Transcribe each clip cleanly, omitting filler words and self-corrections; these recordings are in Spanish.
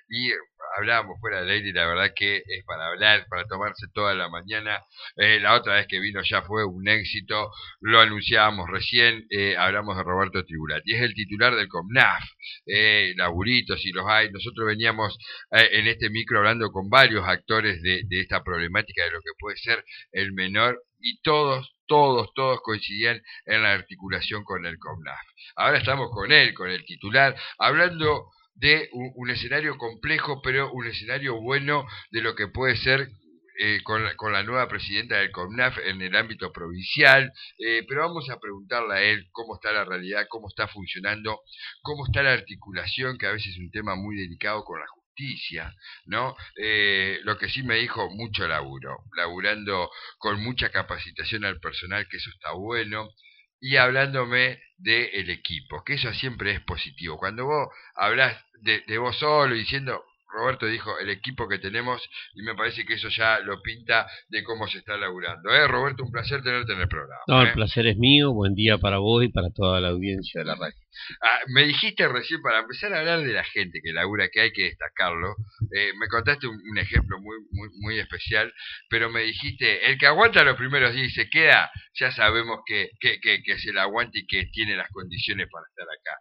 y hablábamos fuera del aire y la verdad que es para hablar, para tomarse toda la mañana. La otra vez que vino ya fue un éxito, lo anunciábamos recién, hablamos de Roberto Tribulati, es el titular del COMNAF, laburitos y los hay. Nosotros veníamos en este micro hablando con varios actores de esta problemática de lo que puede ser el menor y todos coincidían en la articulación con el COMNAF. Ahora estamos con él, con el titular, hablando de un escenario complejo, pero un escenario bueno de lo que puede ser con la nueva presidenta del COMNAF en el ámbito provincial, pero vamos a preguntarle a él cómo está la realidad, cómo está funcionando, cómo está la articulación, que a veces es un tema muy delicado con la justicia, ¿no? Lo que sí me dijo, mucho laburo, laburando con mucha capacitación al personal, que eso está bueno, y hablándome del equipo, que eso siempre es positivo. Cuando vos hablas de vos solo, diciendo, Roberto dijo, el equipo que tenemos, y me parece que eso ya lo pinta de cómo se está laburando. Roberto, un placer tenerte en el programa. No, el placer es mío. Buen día para vos y para toda la audiencia de la radio. Me dijiste recién, para empezar a hablar de la gente que labura, que hay que destacarlo, me contaste un ejemplo muy especial, pero me dijiste, el que aguanta los primeros días y se queda, ya sabemos que se la aguanta y que tiene las condiciones para estar acá.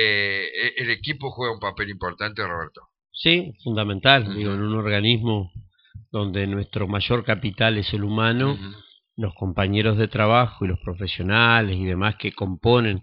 El equipo juega un papel importante, Roberto. Sí, fundamental. Digo, en un organismo donde nuestro mayor capital es el humano, los compañeros de trabajo y los profesionales y demás que componen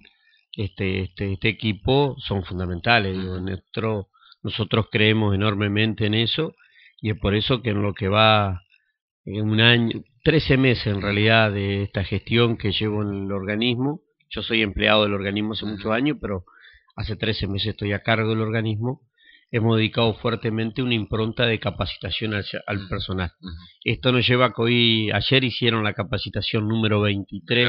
este equipo son fundamentales. Digo, nosotros creemos enormemente en eso y es por eso que en lo que va en un año, 13 meses en realidad de esta gestión que llevo en el organismo, yo soy empleado del organismo hace muchos años, pero hace 13 meses estoy a cargo del organismo, hemos dedicado fuertemente una impronta de capacitación al personal. Esto nos lleva a que ayer hicieron la capacitación número 23,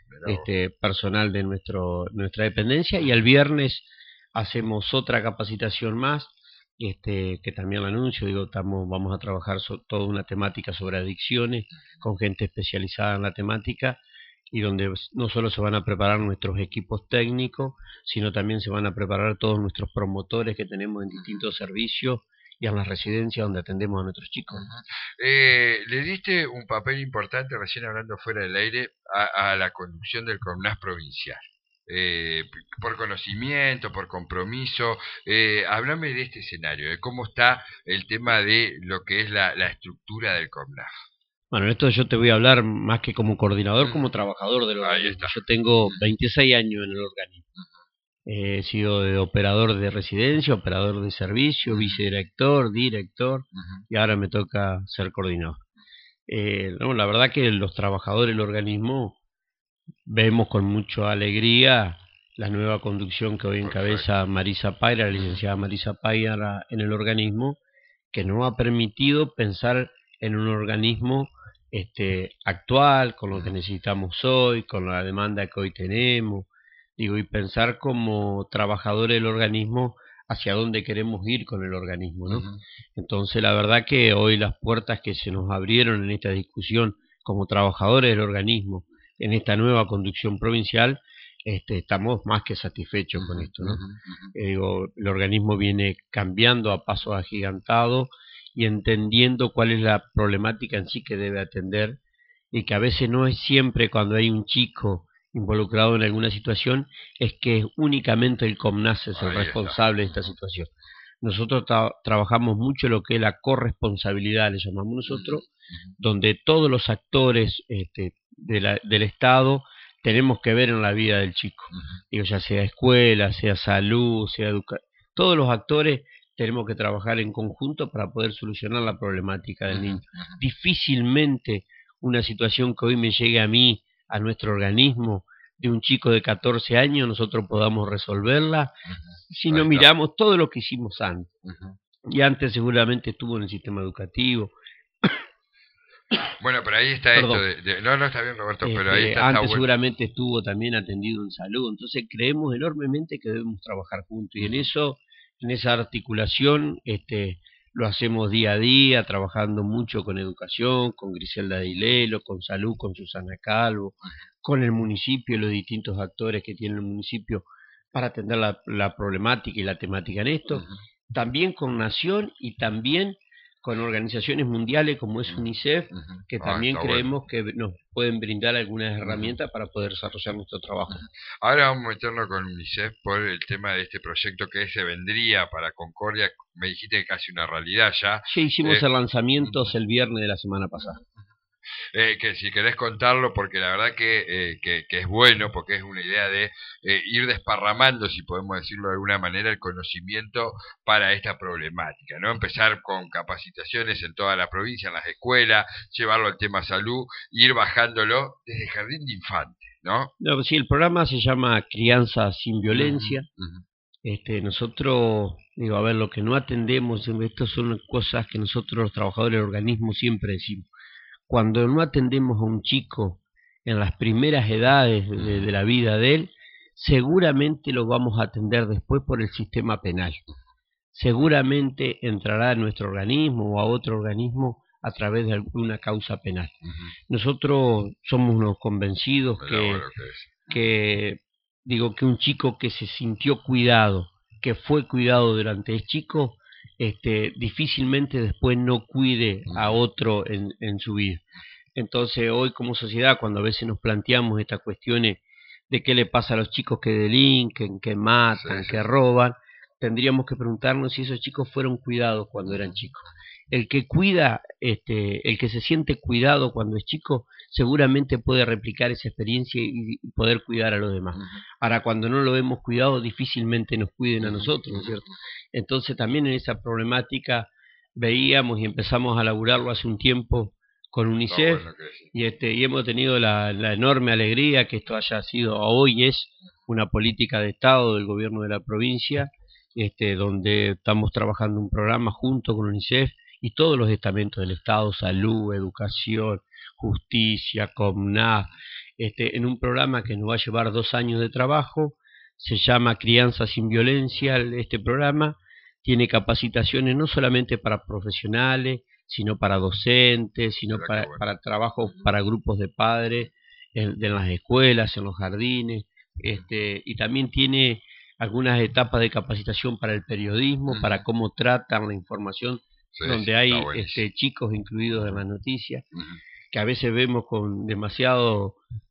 personal de nuestra dependencia, y el viernes hacemos otra capacitación más, que también lo anuncio, digo, vamos a trabajar toda una temática sobre adicciones con gente especializada en la temática, y donde no solo se van a preparar nuestros equipos técnicos, sino también se van a preparar todos nuestros promotores que tenemos en distintos servicios y en las residencias donde atendemos a nuestros chicos. Le diste un papel importante, recién hablando fuera del aire, a la conducción del CONAS provincial. Por conocimiento, por compromiso, háblame de este escenario, de cómo está el tema de lo que es la estructura del CONAF. Bueno, esto yo te voy a hablar más que como coordinador, como trabajador del organismo. Yo tengo 26 años en el organismo. He sido de operador de residencia, operador de servicio, vicedirector, director, y ahora me toca ser coordinador. No, la verdad que los trabajadores del organismo vemos con mucha alegría la nueva conducción que hoy encabeza Marisa Paira, la licenciada Marisa Paira en el organismo, que nos ha permitido pensar en un organismo actual, con lo que necesitamos hoy, con la demanda que hoy tenemos, digo, y pensar como trabajadores del organismo hacia dónde queremos ir con el organismo, ¿no? Entonces, la verdad que hoy las puertas que se nos abrieron en esta discusión como trabajadores del organismo, en esta nueva conducción provincial, estamos más que satisfechos con esto, ¿no? Digo, el organismo viene cambiando a pasos agigantados y entendiendo cuál es la problemática en sí que debe atender, y que a veces no es siempre cuando hay un chico involucrado en alguna situación, es que únicamente el COMNAS es el responsable de esta situación. Nosotros trabajamos mucho lo que es la corresponsabilidad, le llamamos nosotros, donde todos los actores del Estado tenemos que ver en la vida del chico. Digo, ya sea escuela, sea salud, sea educación, todos los actores tenemos que trabajar en conjunto para poder solucionar la problemática del niño. Difícilmente una situación que hoy me llegue a mí, a nuestro organismo, de un chico de 14 años, nosotros podamos resolverla si no miramos todo lo que hicimos antes. Y antes seguramente estuvo en el sistema educativo. Bueno, pero ahí está esto no, está bien, Roberto, pero ahí está. Antes seguramente estuvo también atendido en salud. Entonces creemos enormemente que debemos trabajar juntos, y en eso, en esa articulación, lo hacemos día a día, trabajando mucho con educación, con Griselda Dilelo, con salud, con Susana Calvo, con el municipio, los distintos actores que tiene el municipio para atender la problemática y la temática en esto. también con Nación y también con organizaciones mundiales como es UNICEF, que también creemos que nos pueden brindar algunas herramientas para poder desarrollar nuestro trabajo. Ahora vamos a meternos con UNICEF por el tema de este proyecto que se vendría para Concordia. Me dijiste que casi una realidad ya. Sí, hicimos el lanzamiento el viernes de la semana pasada. Que si querés contarlo, porque la verdad que es bueno, porque es una idea de ir desparramando, si podemos decirlo de alguna manera, el conocimiento para esta problemática, ¿no? Empezar con capacitaciones en toda la provincia, en las escuelas, llevarlo al tema salud, ir bajándolo desde el jardín de infantes, ¿no? No, sí, el programa se llama Crianza sin Violencia. Nosotros, a ver, lo que no atendemos, estas son cosas que nosotros los trabajadores del organismo siempre decimos. Cuando no atendemos a un chico en las primeras edades de la vida de él, seguramente lo vamos a atender después por el sistema penal. Seguramente entrará a nuestro organismo o a otro organismo a través de alguna causa penal. Nosotros somos unos convencidos que un chico que se sintió cuidado, que fue cuidado durante el chico, difícilmente después no cuide a otro en su vida. Entonces hoy como sociedad, cuando a veces nos planteamos estas cuestiones de qué le pasa a los chicos que delinquen, que matan, que roban, tendríamos que preguntarnos si esos chicos fueron cuidados cuando eran chicos. El que cuida, el que se siente cuidado cuando es chico, seguramente puede replicar esa experiencia y poder cuidar a los demás. Ahora, cuando no lo hemos cuidado, difícilmente nos cuiden a nosotros, ¿no es cierto? Entonces, también en esa problemática veíamos y empezamos a laburarlo hace un tiempo con UNICEF, y hemos tenido la enorme alegría que esto haya sido, hoy es una política de Estado del gobierno de la provincia, donde estamos trabajando un programa junto con UNICEF y todos los estamentos del Estado, salud, educación, justicia, COMNAF, en un programa que nos va a llevar 2 años de trabajo. Se llama Crianza sin Violencia. Este programa tiene capacitaciones no solamente para profesionales, sino para docentes, sino para trabajos para grupos de padres, en las escuelas, en los jardines, y también tiene algunas etapas de capacitación para el periodismo, para cómo tratan la información, donde hay chicos incluidos en las noticias, que a veces vemos con demasiado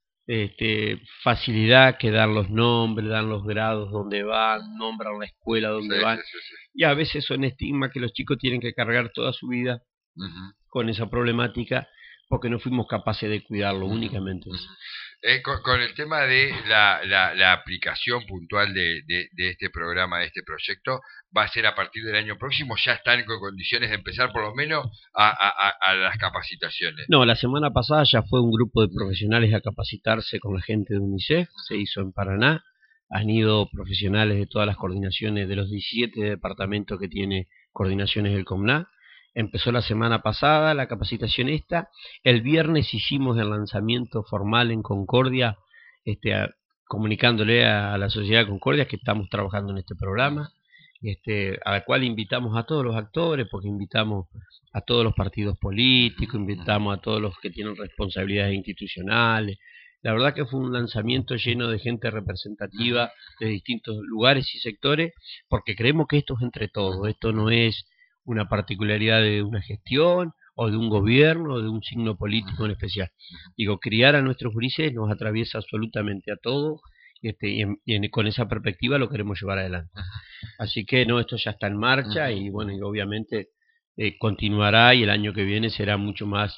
facilidad que dan los nombres, dan los grados donde van, nombran la escuela donde van, y a veces son estigmas que los chicos tienen que cargar toda su vida con esa problemática porque no fuimos capaces de cuidarlo únicamente. Con el tema de la aplicación puntual de este programa, de este proyecto, va a ser a partir del año próximo. ¿Ya están con condiciones de empezar por lo menos a las capacitaciones? No, la semana pasada ya fue un grupo de profesionales a capacitarse con la gente de UNICEF, se hizo en Paraná. Han ido profesionales de todas las coordinaciones, de los 17 departamentos que tiene coordinaciones del COMNAF. Empezó la semana pasada la capacitación esta. El viernes hicimos el lanzamiento formal en Concordia, comunicándole a la sociedad de Concordia que estamos trabajando en este programa, al cual invitamos a todos los actores, porque invitamos a todos los partidos políticos, invitamos a todos los que tienen responsabilidades institucionales. La verdad que fue un lanzamiento lleno de gente representativa de distintos lugares y sectores, porque creemos que esto es entre todos, esto no es una particularidad de una gestión o de un gobierno o de un signo político en especial. Criar a nuestros gurises nos atraviesa absolutamente a todos, con esa perspectiva lo queremos llevar adelante. Así que esto ya está en marcha y bueno, y obviamente continuará, y el año que viene será mucho más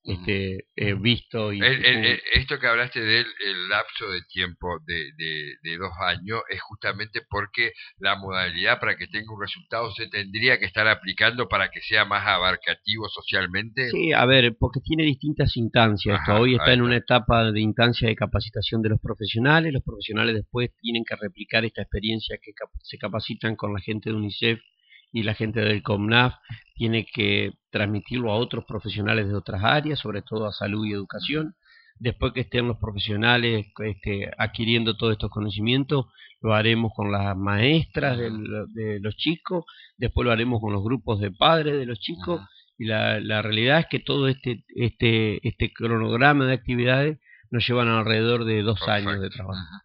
visto. Y esto que hablaste del lapso de tiempo de 2 años es justamente porque la modalidad para que tenga un resultado se tendría que estar aplicando para que sea más abarcativo socialmente. Sí, a ver, porque tiene distintas instancias. Hoy está en una etapa de instancia de capacitación de los profesionales después tienen que replicar esta experiencia que se capacitan con la gente de UNICEF y la gente del COMNAF, tiene que transmitirlo a otros profesionales de otras áreas, sobre todo a salud y educación. Después que estén los profesionales adquiriendo todos estos conocimientos, lo haremos con las maestras de los chicos, después lo haremos con los grupos de padres de los chicos, y la realidad es que todo este cronograma de actividades nos llevan alrededor de 2 años de trabajo.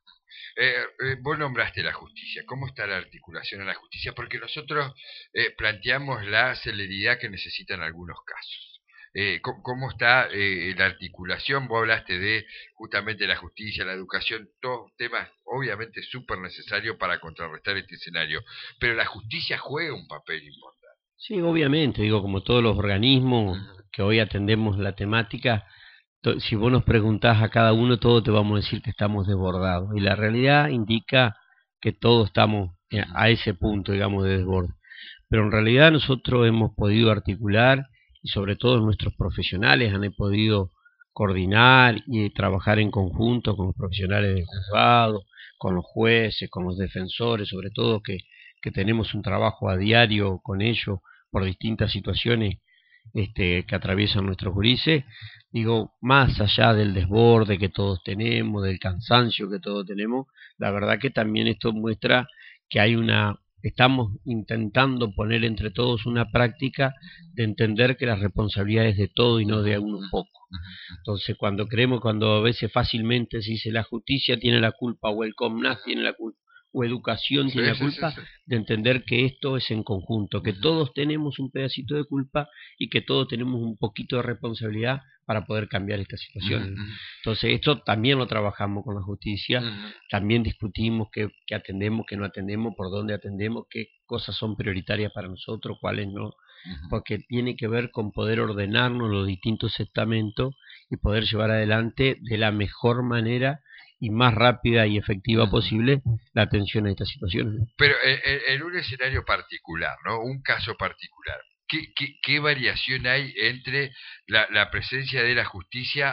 Vos nombraste la justicia. ¿Cómo está la articulación en la justicia? Porque nosotros planteamos la celeridad que necesitan algunos casos. ¿Cómo está la articulación? Vos hablaste de justamente la justicia, la educación, todos temas obviamente súper necesarios para contrarrestar este escenario, pero la justicia juega un papel importante. Sí, obviamente, digo, como todos los organismos que hoy atendemos la temática, si vos nos preguntás a cada uno, todos te vamos a decir que estamos desbordados. Y la realidad indica que todos estamos a ese punto, digamos, de desborde. Pero en realidad nosotros hemos podido articular, y sobre todo nuestros profesionales han podido coordinar y trabajar en conjunto con los profesionales del juzgado, con los jueces, con los defensores, sobre todo que tenemos un trabajo a diario con ellos por distintas situaciones que atraviesan nuestros gurises. Digo, más allá del desborde que todos tenemos, del cansancio que todos tenemos, la verdad que también esto muestra que estamos intentando poner entre todos una práctica de entender que la responsabilidad es de todo y no de uno poco. Entonces, cuando a veces fácilmente se dice la justicia tiene la culpa o el COMNAS tiene la culpa o educación tiene la culpa, de entender que esto es en conjunto, que todos tenemos un pedacito de culpa y que todos tenemos un poquito de responsabilidad para poder cambiar esta situación. Entonces esto también lo trabajamos con la justicia, también discutimos qué atendemos, qué no atendemos, por dónde atendemos, qué cosas son prioritarias para nosotros, cuáles no, porque tiene que ver con poder ordenarnos los distintos estamentos y poder llevar adelante de la mejor manera y más rápida y efectiva posible la atención a estas situaciones. Pero en un escenario particular, ¿no? Un caso particular, ¿qué variación hay entre la presencia de la justicia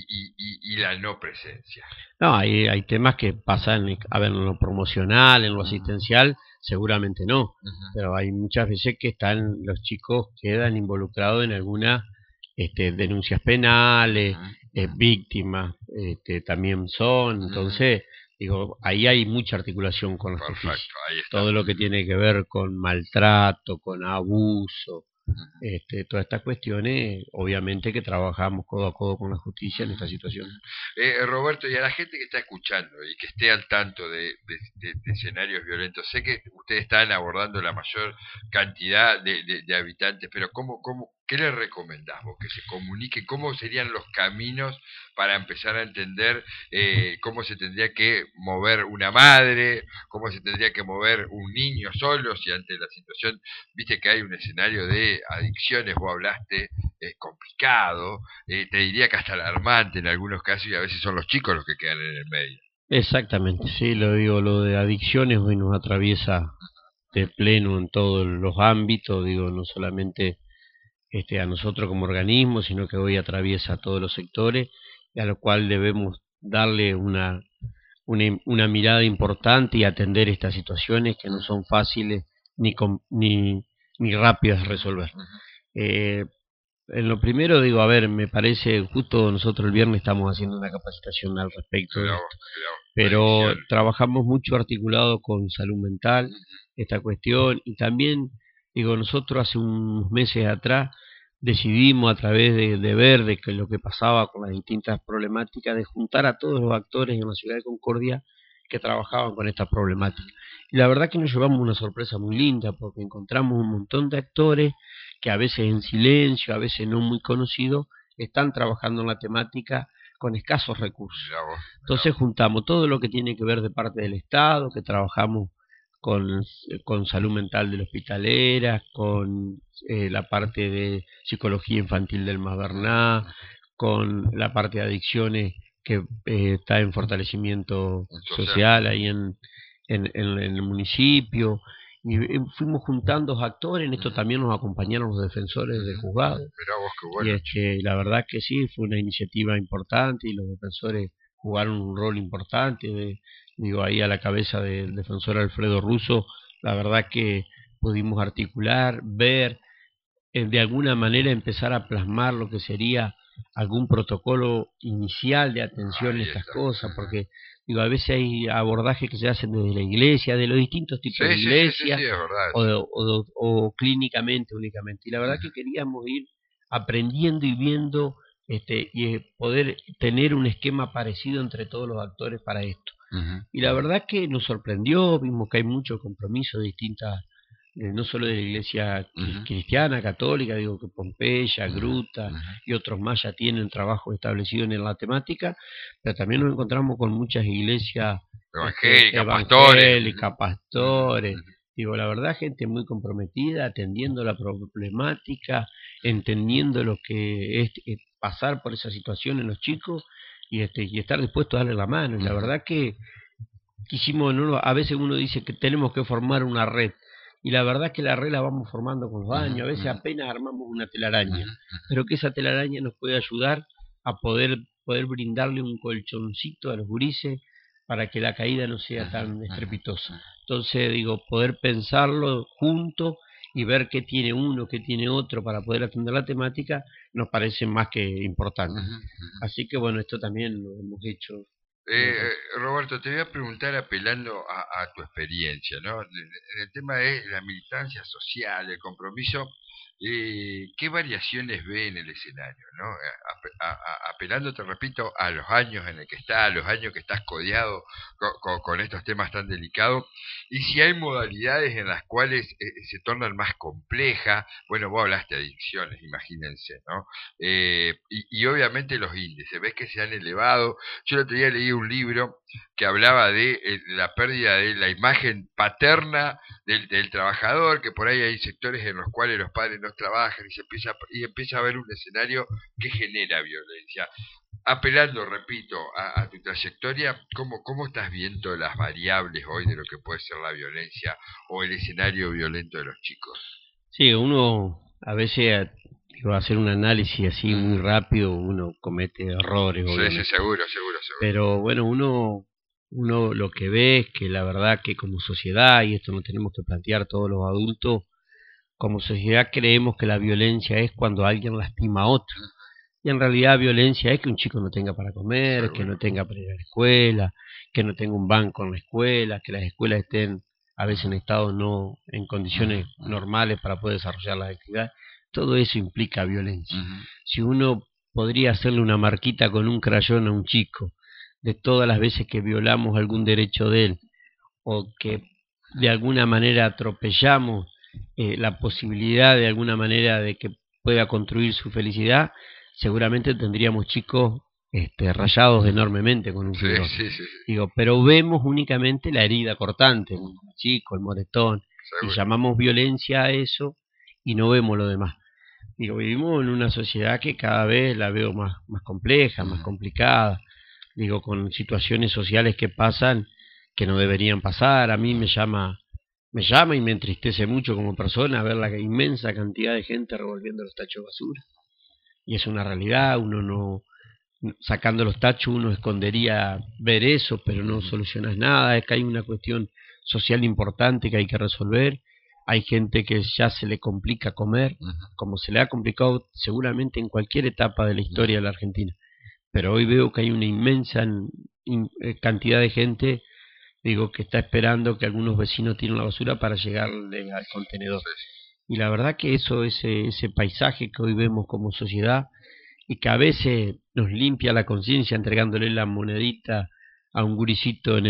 y la no presencia? No, hay temas que pasan, a ver, en lo promocional, en lo asistencial, seguramente no, pero hay muchas veces que los chicos quedan involucrados en algunas denuncias penales, víctimas también son, entonces digo, ahí hay mucha articulación con la justicia. Todo lo que tiene que ver con maltrato, con abuso, todas estas cuestiones, obviamente que trabajamos codo a codo con la justicia en esta situación. Roberto, y a la gente que está escuchando y que esté al tanto de escenarios violentos, sé que ustedes están abordando la mayor cantidad de habitantes, pero ¿qué les recomendás vos? Que se comunique, ¿cómo serían los caminos para empezar a entender cómo se tendría que mover una madre, cómo se tendría que mover un niño solo, si ante la situación, viste que hay un escenario de adicciones, vos hablaste, complicado, te diría que hasta alarmante en algunos casos, y a veces son los chicos los que quedan en el medio. Exactamente, sí, lo de adicciones hoy nos atraviesa de pleno en todos los ámbitos, digo, no solamente a nosotros como organismo, sino que hoy atraviesa a todos los sectores, y a lo cual debemos darle una mirada importante y atender estas situaciones que no son fáciles ni rápidas de resolver. En lo primero digo, a ver, me parece, justo nosotros el viernes estamos haciendo una capacitación al respecto de esto, pero trabajamos mucho articulado con salud mental, esta cuestión, y también, digo, nosotros hace unos meses atrás decidimos a través de ver de que lo que pasaba con las distintas problemáticas, de juntar a todos los actores en la ciudad de Concordia que trabajaban con estas problemáticas. Y la verdad que nos llevamos una sorpresa muy linda, porque encontramos un montón de actores que a veces en silencio, a veces no muy conocidos, están trabajando en la temática con escasos recursos. Entonces juntamos todo lo que tiene que ver de parte del Estado, que trabajamos con salud mental de la hospitalera, con la parte de psicología infantil del Maberná, con la parte de adicciones que está en fortalecimiento social ahí en el municipio, y fuimos juntando actores. En esto también nos acompañaron los defensores del juzgado, y la verdad que sí, fue una iniciativa importante y los defensores jugaron un rol importante, digo, ahí a la cabeza del defensor Alfredo Russo. La verdad que pudimos articular, ver, de alguna manera empezar a plasmar lo que sería algún protocolo inicial de atención a estas cosas, porque digo, a veces hay abordajes que se hacen desde la iglesia, de los distintos tipos de iglesia, o clínicamente únicamente, y la verdad que queríamos ir aprendiendo y viendo y poder tener un esquema parecido entre todos los actores para esto. Y la verdad que nos sorprendió, vimos que hay mucho compromiso de distintas, no solo de la iglesia cristiana, católica, digo que Pompeya, Gruta y otros más ya tienen trabajo establecido en la temática, pero también nos encontramos con muchas iglesias evangélicas, pastores, digo, la verdad, gente muy comprometida, atendiendo la problemática, entendiendo lo que es pasar por esa situación en los chicos y estar dispuesto a darle la mano. Y la verdad que quisimos, a veces uno dice que tenemos que formar una red, y la verdad es que la red la vamos formando con los años, a veces apenas armamos una telaraña, pero que esa telaraña nos puede ayudar a poder brindarle un colchoncito a los gurises para que la caída no sea tan estrepitosa. Entonces, digo, poder pensarlo juntos y ver qué tiene uno, qué tiene otro para poder atender la temática, nos parece más que importante. Así que bueno, esto también lo hemos hecho. Roberto, te voy a preguntar apelando a tu experiencia, ¿no? En el tema de la militancia social, el compromiso, ¿qué variaciones ve en el escenario, ¿no? Apelando, te repito, a los años en el que estás, a los años que estás codeado con estos temas tan delicados, y si hay modalidades en las cuales se tornan más complejas. Bueno, vos hablaste de adicciones, imagínense, ¿no? Y obviamente los índices, ves que se han elevado. Yo el otro día leí un libro que hablaba de la pérdida de la imagen paterna del trabajador, que por ahí hay sectores en los cuales los padres no trabajan y empieza a haber un escenario que genera violencia. Apelando, repito, a tu trayectoria, ¿cómo estás viendo las variables hoy de lo que puede ser la violencia o el escenario violento de los chicos? Sí, uno a veces va a hacer un análisis así muy rápido, uno comete errores, obviamente. Sí, seguro. Pero bueno, uno lo que ve es que la verdad que como sociedad, y esto no tenemos que plantear todos los adultos, como sociedad creemos que la violencia es cuando alguien lastima a otro. Y en realidad violencia es que un chico no tenga para comer, seguro, que no tenga para ir a la escuela, que no tenga un banco en la escuela, que las escuelas estén a veces en estado no en condiciones normales para poder desarrollar las actividades. Todo eso implica violencia. Si uno podría hacerle una marquita con un crayón a un chico de todas las veces que violamos algún derecho de él, o que de alguna manera atropellamos la posibilidad de alguna manera de que pueda construir su felicidad, seguramente tendríamos chicos rayados enormemente con un fibro. Sí. Digo, pero vemos únicamente la herida cortante, el chico, el moretón, seguro, y llamamos violencia a eso y no vemos lo demás. Digo, vivimos en una sociedad que cada vez la veo más compleja, más complicada, digo, con situaciones sociales que pasan que no deberían pasar. A mí me llama y me entristece mucho como persona ver la inmensa cantidad de gente revolviendo los tachos de basura. Y es una realidad, uno no, sacando los tachos uno escondería ver eso, pero no solucionas nada. Es que hay una cuestión social importante que hay que resolver. Hay gente que ya se le complica comer, como se le ha complicado seguramente en cualquier etapa de la historia de la Argentina. Pero hoy veo que hay una inmensa cantidad de gente, digo, que está esperando que algunos vecinos tiren la basura para llegarle al contenedor. Y la verdad que ese paisaje que hoy vemos como sociedad, y que a veces nos limpia la conciencia entregándole la monedita a un gurisito en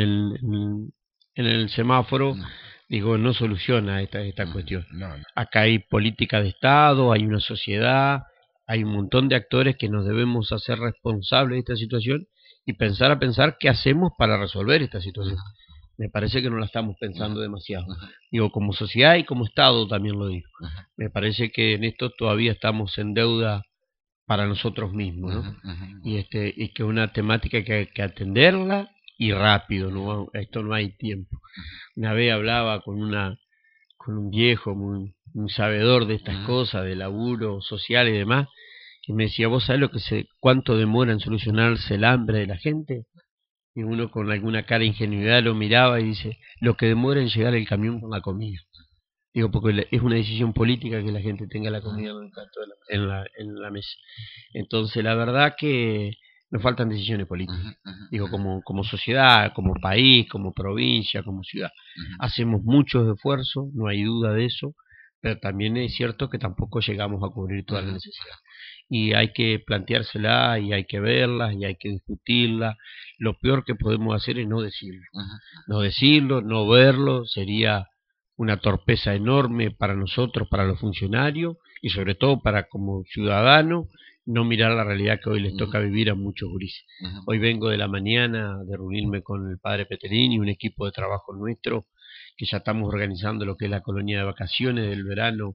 el semáforo, digo, no soluciona esta cuestión. No. Acá hay política de Estado, hay una sociedad, hay un montón de actores que nos debemos hacer responsables de esta situación y pensar qué hacemos para resolver esta situación. Me parece que no la estamos pensando demasiado. Digo, como sociedad y como Estado también lo digo. Me parece que en esto todavía estamos en deuda para nosotros mismos, ¿no? Y que es una temática que hay que atenderla y rápido, ¿no? Esto no hay tiempo. Una vez hablaba con un viejo muy sabedor de estas cosas, de laburo social y demás, y me decía, ¿vos sabés cuánto demora en solucionarse el hambre de la gente? Y uno con alguna cara de ingenuidad lo miraba y dice, lo que demora en llegar el camión con la comida. Digo, porque es una decisión política que la gente tenga la comida en la mesa. Entonces, la verdad que nos faltan decisiones políticas. Digo, como sociedad, como país, como provincia, como ciudad. Hacemos muchos esfuerzos, no hay duda de eso, pero también es cierto que tampoco llegamos a cubrir todas las necesidades. y hay que planteársela y hay que verla y hay que discutirla. Lo peor que podemos hacer es no decirlo. No decirlo, no verlo, sería una torpeza enorme para nosotros, para los funcionarios y sobre todo para como ciudadanos no mirar la realidad que hoy les toca vivir a muchos gurises. Hoy vengo de la mañana de reunirme con el padre Peterini y un equipo de trabajo nuestro que ya estamos organizando lo que es la colonia de vacaciones del verano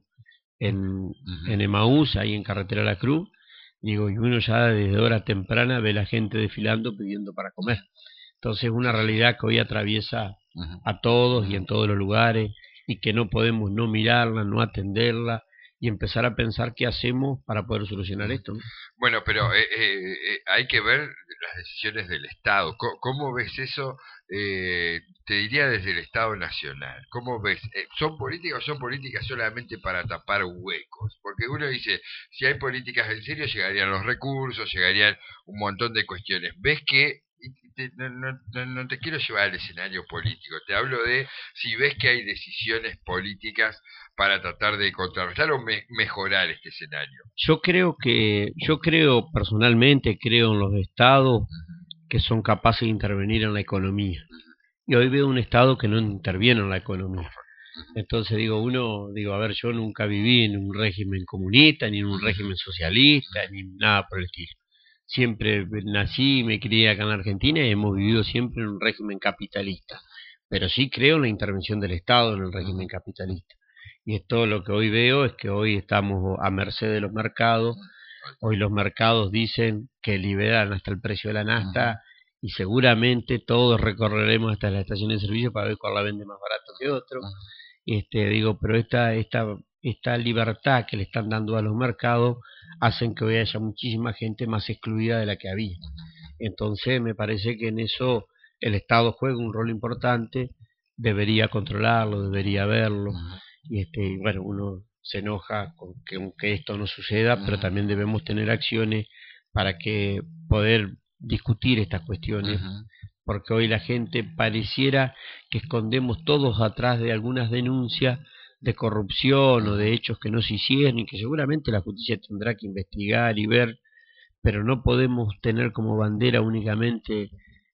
en Emaús, ahí en Carretera La Cruz. Digo, y uno ya desde hora temprana ve la gente desfilando pidiendo para comer. Entonces es una realidad que hoy atraviesa a todos y en todos los lugares y que no podemos no mirarla, no atenderla y empezar a pensar qué hacemos para poder solucionar esto, ¿no? Bueno, pero hay que ver las decisiones del Estado. ¿Cómo ves eso? Te diría desde el Estado Nacional. ¿Cómo ves? ¿Son políticas o son políticas solamente para tapar huecos? Porque uno dice, si hay políticas en serio, llegarían los recursos, llegarían un montón de cuestiones. ¿Ves que no te quiero llevar al escenario político, te hablo de si ves que hay decisiones políticas para tratar de contrarrestar o mejorar este escenario? Yo creo personalmente, creo en los estados que son capaces de intervenir en la economía. Y hoy veo un estado que no interviene en la economía. Entonces a ver, yo nunca viví en un régimen comunista, ni en un régimen socialista, ni nada por el estilo. Siempre nací y me crié acá en la Argentina y hemos vivido siempre en un régimen capitalista. Pero sí creo en la intervención del Estado en el régimen capitalista. Y esto lo que hoy veo es que hoy estamos a merced de los mercados. Hoy los mercados dicen que liberan hasta el precio de la nafta y seguramente todos recorreremos hasta las estaciones de servicio para ver cuál la vende más barato que otro. Pero esta libertad que le están dando a los mercados hacen que hoy haya muchísima gente más excluida de la que había. Entonces me parece que en eso el Estado juega un rol importante, debería controlarlo, debería verlo, y bueno, uno se enoja con que esto no suceda, pero también debemos tener acciones para que poder discutir estas cuestiones, porque hoy la gente pareciera que escondemos todos atrás de algunas denuncias de corrupción o de hechos que no se hicieron y que seguramente la justicia tendrá que investigar y ver, pero no podemos tener como bandera únicamente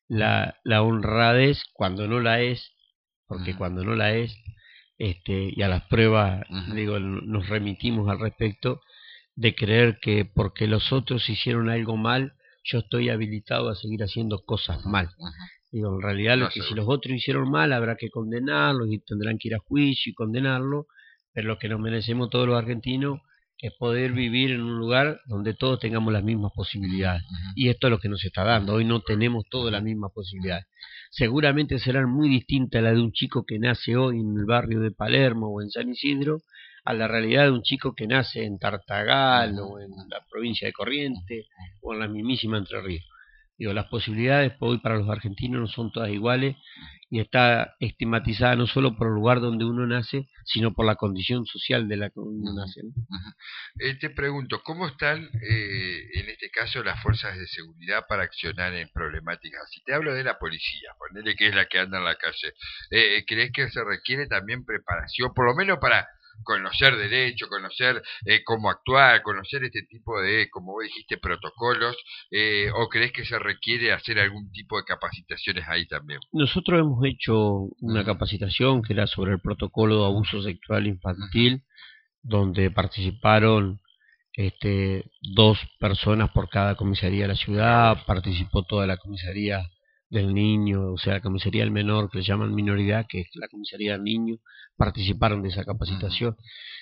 la honradez cuando no la es, porque cuando no la es, y a las pruebas, nos remitimos al respecto, de creer que porque los otros hicieron algo mal, yo estoy habilitado a seguir haciendo cosas mal. En realidad si los otros hicieron mal habrá que condenarlos y tendrán que ir a juicio y condenarlos, pero lo que nos merecemos todos los argentinos es poder vivir en un lugar donde todos tengamos las mismas posibilidades. Y esto es lo que nos está dando. Hoy no tenemos todas las mismas posibilidades. Seguramente serán muy distintas a la de un chico que nace hoy en el barrio de Palermo o en San Isidro, a la realidad de un chico que nace en Tartagal o en la provincia de Corrientes o en la mismísima Entre Ríos. Las posibilidades hoy para los argentinos no son todas iguales y está estigmatizada no solo por el lugar donde uno nace, sino por la condición social de la que uno nace, ¿no? Te pregunto, ¿cómo están en este caso las fuerzas de seguridad para accionar en problemáticas? Si te hablo de la policía, ponele que es la que anda en la calle, ¿crees que se requiere también preparación, por lo menos para conocer derecho, conocer cómo actuar, conocer este tipo de, como vos dijiste, protocolos, o crees que se requiere hacer algún tipo de capacitaciones ahí también? Nosotros hemos hecho una capacitación que era sobre el protocolo de abuso sexual infantil, donde participaron 2 personas por cada comisaría de la ciudad, participó toda la comisaría del niño, o sea, la comisaría del menor, que le llaman minoridad, que es la comisaría del niño, participaron de esa capacitación.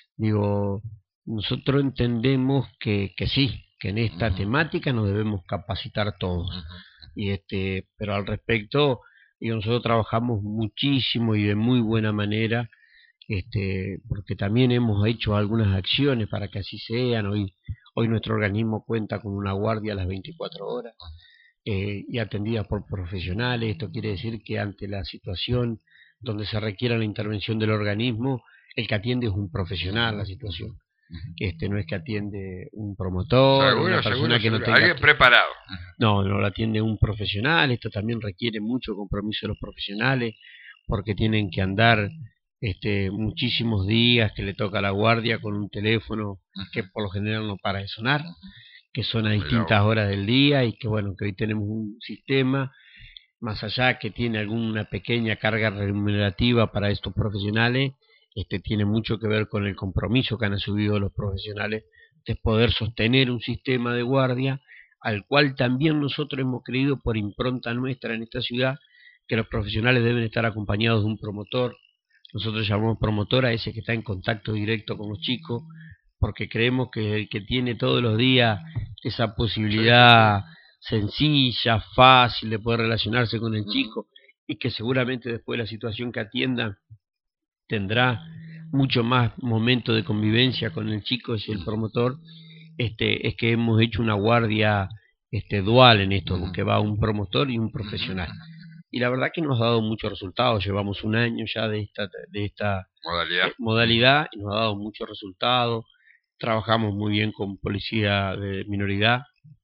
Nosotros entendemos que sí, que en esta temática nos debemos capacitar todos. Pero al respecto, nosotros trabajamos muchísimo y de muy buena manera, porque también hemos hecho algunas acciones para que así sean. Hoy nuestro organismo cuenta con una guardia a las 24 horas y atendida por profesionales. Esto quiere decir que ante la situación donde se requiera la intervención del organismo, el que atiende es un profesional la situación. No es que atiende un promotor, una persona que no tenga... Alguien preparado. No, lo atiende un profesional. Esto también requiere mucho compromiso de los profesionales, porque tienen que andar muchísimos días que le toca la guardia con un teléfono que por lo general no para de sonar. que son a distintas horas del día y que bueno, que hoy tenemos un sistema, más allá que tiene alguna pequeña carga remunerativa para estos profesionales, tiene mucho que ver con el compromiso que han asumido los profesionales de poder sostener un sistema de guardia al cual también nosotros hemos creído por impronta nuestra en esta ciudad que los profesionales deben estar acompañados de un promotor. Nosotros llamamos promotor a ese que está en contacto directo con los chicos, porque creemos que el que tiene todos los días esa posibilidad sencilla, fácil de poder relacionarse con el chico, y que seguramente después de la situación que atienda tendrá mucho más momento de convivencia con el chico, es el promotor. Es que hemos hecho una guardia dual en esto, que va un promotor y un profesional. Y la verdad que nos ha dado muchos resultados. Llevamos un año ya de esta modalidad y nos ha dado muchos resultados. Trabajamos muy bien con policía de minoridad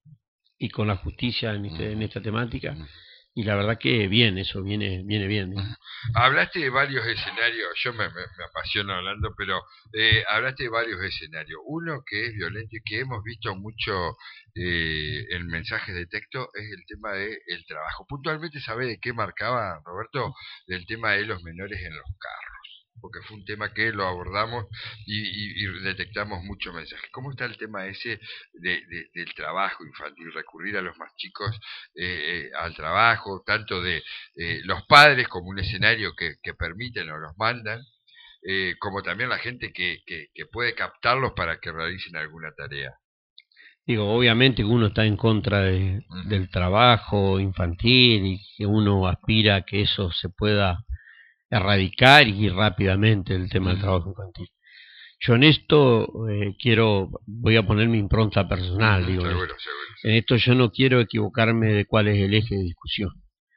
y con la justicia en esta temática. Y la verdad que bien, eso viene bien. Hablaste de varios escenarios, yo me apasiono hablando, pero hablaste de varios escenarios. Uno que es violento y que hemos visto mucho en mensajes de texto es el tema del trabajo. Puntualmente, ¿sabés de qué marcaba, Roberto? Del tema de los menores en los carros, porque fue un tema que lo abordamos y detectamos muchos mensajes. ¿Cómo está el tema ese del trabajo infantil? Recurrir a los más chicos al trabajo, tanto de los padres como un escenario que permiten o los mandan, como también la gente que puede captarlos para que realicen alguna tarea. Digo, obviamente que uno está en contra del trabajo infantil y que uno aspira a que eso se pueda erradicar y rápidamente el tema del trabajo infantil. Yo en esto voy a poner mi impronta personal, digo. Seguro. En esto yo no quiero equivocarme de cuál es el eje de discusión.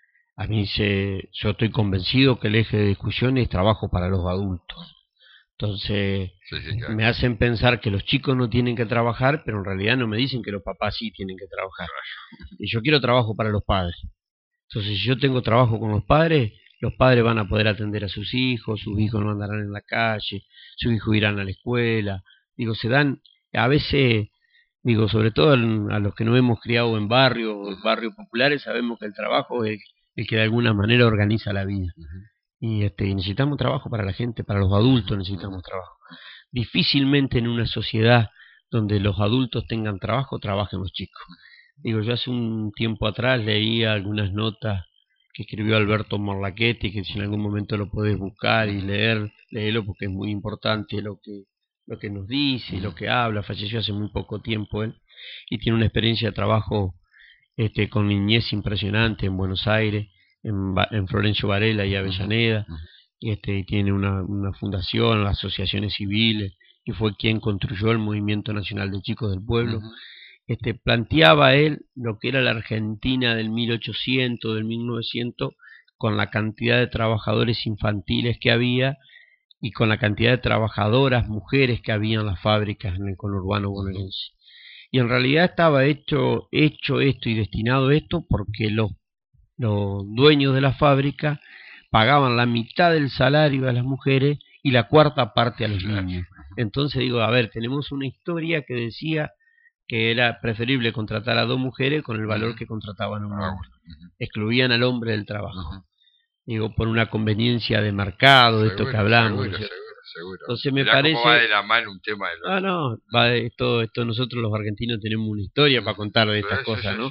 A mí yo estoy convencido que el eje de discusión es trabajo para los adultos. Entonces, claro, me hacen pensar que los chicos no tienen que trabajar, pero en realidad no me dicen que los papás sí tienen que trabajar. Y yo quiero trabajo para los padres. Entonces, si yo tengo trabajo con los padres van a poder atender a sus hijos no andarán en la calle, sus hijos irán a la escuela. Digo, se dan, a veces, digo, sobre todo a los que nos hemos criado en barrios populares, sabemos que el trabajo es el que de alguna manera organiza la vida. Y necesitamos trabajo para la gente, para los adultos necesitamos trabajo. Difícilmente en una sociedad donde los adultos tengan trabajo, trabajen los chicos. Digo, yo hace un tiempo atrás leía algunas notas que escribió Alberto Morlachetti, que si en algún momento lo podés buscar y léelo porque es muy importante lo que nos dice y lo que habla. Falleció hace muy poco tiempo él, y tiene una experiencia de trabajo con niñez impresionante en Buenos Aires, en Florencio Varela y Avellaneda, y tiene una fundación, asociaciones civiles, y fue quien construyó el Movimiento Nacional de Chicos del Pueblo. Planteaba él lo que era la Argentina del 1800, del 1900, con la cantidad de trabajadores infantiles que había y con la cantidad de trabajadoras, mujeres que había en las fábricas en el conurbano bonaerense. Y en realidad estaba hecho esto y destinado a esto porque los dueños de la fábrica pagaban la mitad del salario a las mujeres y la cuarta parte a los niños. Entonces digo, a ver, tenemos una historia que decía que era preferible contratar a 2 mujeres con el valor que contrataban a un hombre. Excluían al hombre del trabajo. Digo, por una conveniencia de mercado, de esto que hablamos. Seguro. Entonces me parece... ¿Cómo va de la mano un tema del otro? Va de esto nosotros los argentinos tenemos una historia para contar de estas cosas, ¿no?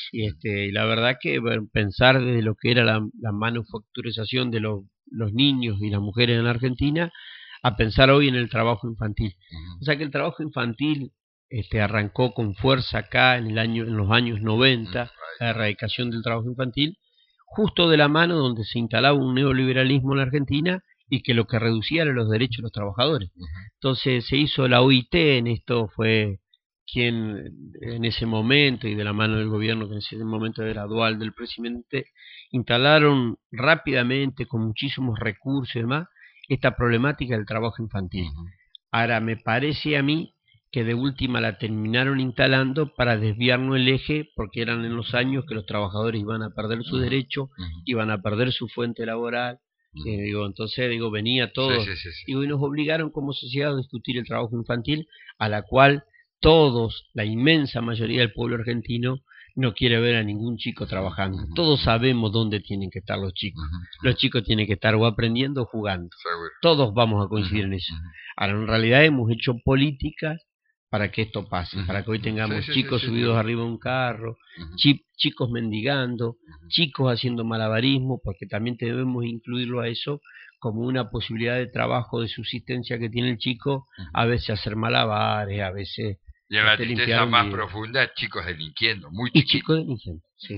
Y la verdad que pensar desde lo que era la manufacturización de los niños y las mujeres en la Argentina, a pensar hoy en el trabajo infantil. O sea que el trabajo infantil arrancó con fuerza acá en los años 90, la erradicación del trabajo infantil, justo de la mano donde se instalaba un neoliberalismo en la Argentina y que lo que reducía eran los derechos de los trabajadores. Entonces se hizo la OIT, en esto fue quien en ese momento, y de la mano del gobierno que en ese momento era dual del presidente, instalaron rápidamente, con muchísimos recursos y demás, esta problemática del trabajo infantil. Ahora, me parece a mí que de última la terminaron instalando para desviarnos el eje, porque eran en los años que los trabajadores iban a perder su derecho, iban a perder su fuente laboral. Entonces venía todo, y nos obligaron como sociedad a discutir el trabajo infantil, a la cual todos, la inmensa mayoría del pueblo argentino, no quiere ver a ningún chico trabajando. Todos sabemos dónde tienen que estar los chicos. Los chicos tienen que estar o aprendiendo o jugando. Seguro. Todos vamos a coincidir en eso. Ahora, en realidad hemos hecho políticas para que esto pase, para que hoy tengamos chicos subidos arriba de un carro, chicos mendigando, chicos haciendo malabarismo, porque también debemos incluirlo a eso como una posibilidad de trabajo, de subsistencia que tiene el chico, a veces hacer malabares, a veces... Y en la tristeza más profunda, chicos delinquiendo, muy chiquitos. Y chicos delinquiendo,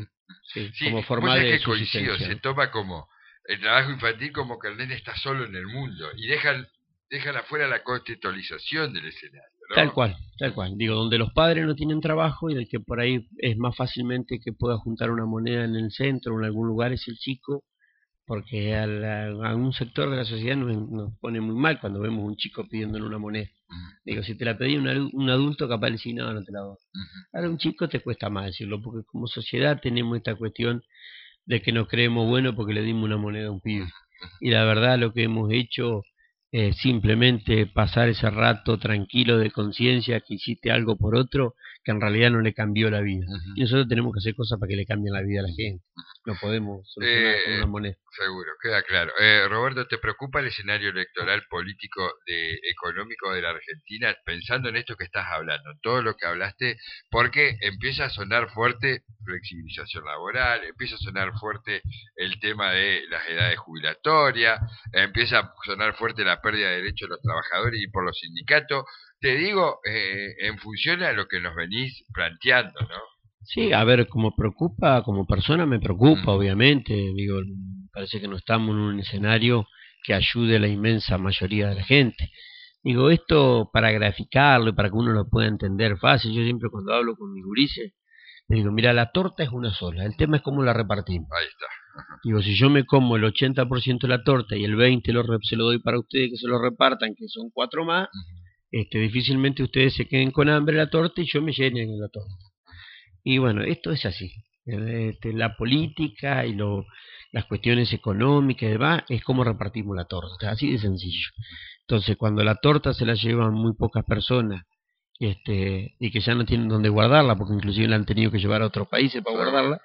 sí, como forma de subsistencia. Se toma como el trabajo infantil como que el nene está solo en el mundo y dejan afuera la contextualización del escenario, ¿no? Tal cual. Digo, donde los padres no tienen trabajo y el que por ahí es más fácilmente que pueda juntar una moneda en el centro o en algún lugar es el chico, porque a un sector de la sociedad nos pone muy mal cuando vemos un chico pidiéndole una moneda. Digo, si te la pedía un adulto, capaz le decís, no te la doy. Ahora un chico te cuesta más decirlo, porque como sociedad tenemos esta cuestión de que nos creemos buenos porque le dimos una moneda a un pibe. Y la verdad lo que hemos hecho es simplemente pasar ese rato tranquilo de conciencia que hiciste algo por otro que en realidad no le cambió la vida. Y nosotros tenemos que hacer cosas para que le cambien la vida a la gente. No podemos solucionar con una moneda. Seguro, queda claro. Roberto, ¿te preocupa el escenario electoral, político, económico de la Argentina? Pensando en esto que estás hablando, todo lo que hablaste, porque empieza a sonar fuerte flexibilización laboral, empieza a sonar fuerte el tema de las edades jubilatorias, empieza a sonar fuerte la pérdida de derechos de los trabajadores y por los sindicatos. Te digo, en función a lo que nos venís planteando, ¿no? Sí, a ver, como persona me preocupa, obviamente. Digo, parece que no estamos en un escenario que ayude a la inmensa mayoría de la gente. Digo, esto para graficarlo y para que uno lo pueda entender fácil, yo siempre cuando hablo con mis gurises, le digo, mira, la torta es una sola, el tema es cómo la repartimos. Ahí está. Digo, si yo me como el 80% de la torta y el 20% se lo doy para ustedes que se lo repartan, que son 4 más, difícilmente ustedes se queden con hambre la torta y yo me llene la torta. Y bueno, esto es así. La política y las cuestiones económicas y demás es cómo repartimos la torta, así de sencillo. Entonces, cuando la torta se la llevan muy pocas personas y que ya no tienen dónde guardarla, porque inclusive la han tenido que llevar a otros países para guardarla,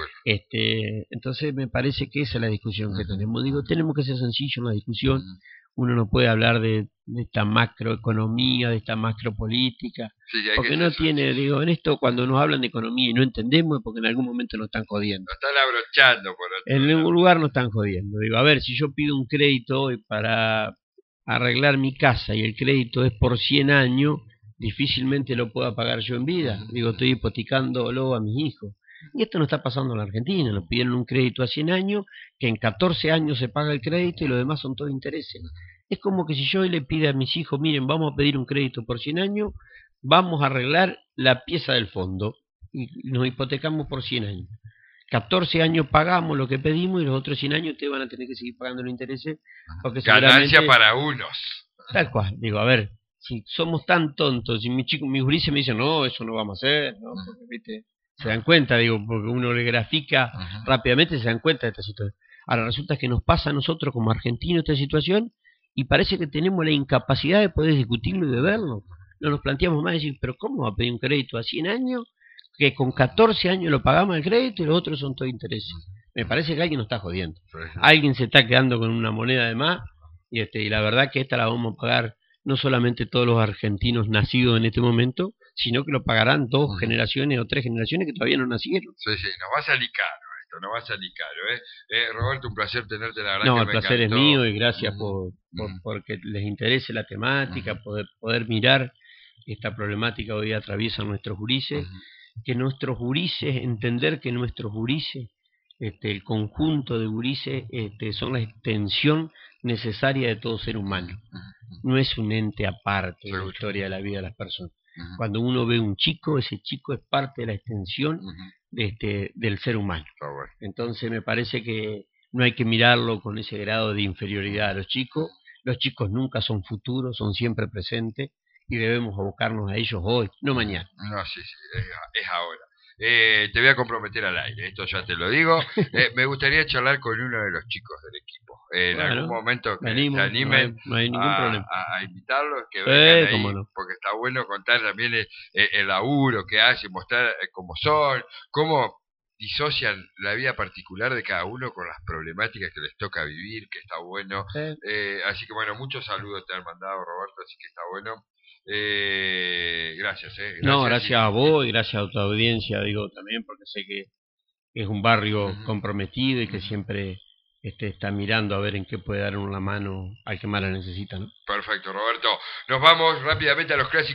entonces me parece que esa es la discusión que tenemos. Digo, tenemos que ser sencillos en la discusión. Uno no puede hablar de esta macroeconomía, de esta macropolítica, porque no tiene, digo, en esto cuando nos hablan de economía y no entendemos es porque en algún momento nos están jodiendo. Nos están abrochando por otro lado. En algún lugar nos están jodiendo. Digo, a ver, si yo pido un crédito hoy para arreglar mi casa y el crédito es por 100 años, difícilmente lo pueda pagar yo en vida. Digo, estoy hipotecándolo a mis hijos. Y esto no está pasando en la Argentina. Nos pidieron un crédito a 100 años, que en 14 años se paga el crédito y lo demás son todos intereses. Es como que si yo le pida a mis hijos, miren, vamos a pedir un crédito por 100 años, vamos a arreglar la pieza del fondo y nos hipotecamos por 100 años. 14 años pagamos lo que pedimos y los otros 100 años ustedes van a tener que seguir pagando los intereses. Porque ganancia para unos. Tal cual. Digo, a ver, si somos tan tontos y mis gurises me dicen, no, eso no vamos a hacer, ¿no? Porque, ¿viste? Se dan cuenta, digo, porque uno le grafica rápidamente, se dan cuenta de esta situación. Ahora resulta que nos pasa a nosotros como argentinos esta situación y parece que tenemos la incapacidad de poder discutirlo y de verlo. No nos planteamos más decir, pero ¿cómo va a pedir un crédito a 100 años? Que con 14 años lo pagamos el crédito y los otros son todo intereses. Me parece que alguien nos está jodiendo. Alguien se está quedando con una moneda de más y la verdad que esta la vamos a pagar no solamente todos los argentinos nacidos en este momento, sino que lo pagarán 2 generaciones o 3 generaciones que todavía no nacieron. Sí, nos va a salir caro esto, nos va a salir caro. Roberto, un placer tenerte, la verdad. No, que el placer es mío y gracias porque les interese la temática, poder mirar esta problemática hoy atraviesa nuestros gurises, que nuestros gurises, entender que nuestros gurises, el conjunto de gurises, son la extensión necesaria de todo ser humano. No es un ente aparte de la historia de la vida de las personas. Cuando uno ve un chico, ese chico es parte de la extensión del ser humano. Entonces me parece que no hay que mirarlo con ese grado de inferioridad a los chicos. Los chicos nunca son futuros, son siempre presentes y debemos abocarnos a ellos hoy, no mañana. No, sí, es ahora. te voy a comprometer al aire, esto ya te lo digo. Me gustaría charlar con uno de los chicos del equipo. En algún momento que se animen no hay ningún problema. A invitarlos, que vengan ahí, No. porque está bueno contar también el laburo que hacen, mostrar cómo son, cómo disocian la vida particular de cada uno con las problemáticas que les toca vivir, que está bueno. Así que bueno, muchos saludos te han mandado, Roberto, así que está bueno. Gracias, gracias. No, gracias a vos y gracias a tu audiencia, digo, también porque sé que es un barrio comprometido y que siempre está mirando a ver en qué puede dar una mano al que más la necesita, ¿no? Perfecto, Roberto. Nos vamos rápidamente a los clásicos.